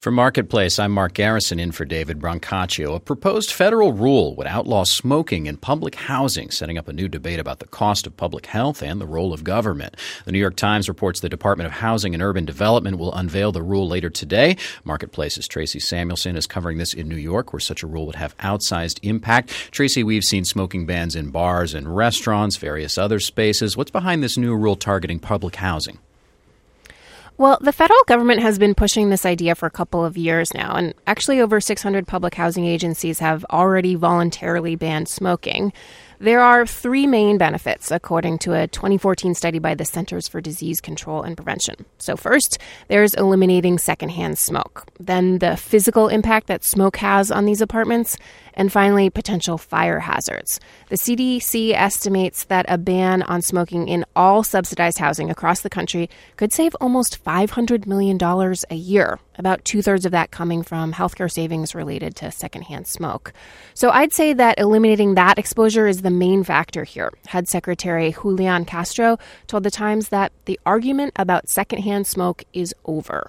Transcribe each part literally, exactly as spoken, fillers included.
From Marketplace, I'm Mark Garrison in for David Brancaccio. A proposed federal rule would outlaw smoking in public housing, setting up a new debate about the cost of public health and the role of government. The New York Times reports the Department of Housing and Urban Development will unveil the rule later today. Marketplace's Tracy Samuelson is covering this in New York, where such a rule would have outsized impact. Tracy, we've seen smoking bans in bars and restaurants, various other spaces. What's behind this new rule targeting public housing? Well, the federal government has been pushing this idea for a couple of years now, and actually over six hundred public housing agencies have already voluntarily banned smoking. There are three main benefits, according to a twenty fourteen study by the Centers for Disease Control and Prevention. So first, there's eliminating secondhand smoke, then the physical impact that smoke has on these apartments, and finally, potential fire hazards. The C D C estimates that a ban on smoking in all subsidized housing across the country could save almost five hundred million dollars a year, about two-thirds of that coming from healthcare savings related to secondhand smoke. So I'd say that eliminating that exposure is the main factor here. H U D Secretary Julian Castro told The Times that the argument about secondhand smoke is over.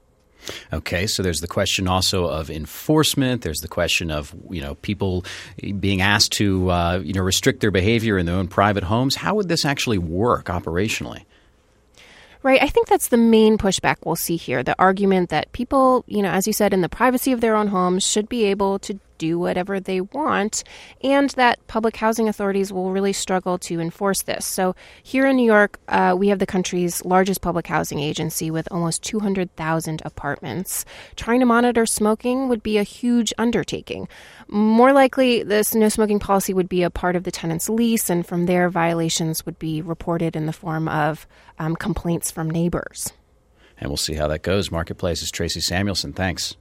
Okay, so there's the question also of enforcement. There's the question of, you know, people being asked to, uh, you know, restrict their behavior in their own private homes. How would this actually work operationally? Right. I think that's the main pushback we'll see here. The argument that people, you know, as you said, in the privacy of their own homes should be able to do whatever they want, and that public housing authorities will really struggle to enforce this. So here in New York, uh, we have the country's largest public housing agency with almost two hundred thousand apartments. Trying to monitor smoking would be a huge undertaking. More likely, this no smoking policy would be a part of the tenant's lease, and from there, violations would be reported in the form of um, complaints from neighbors. And we'll see how that goes. Marketplace's Tracy Samuelson. Thanks.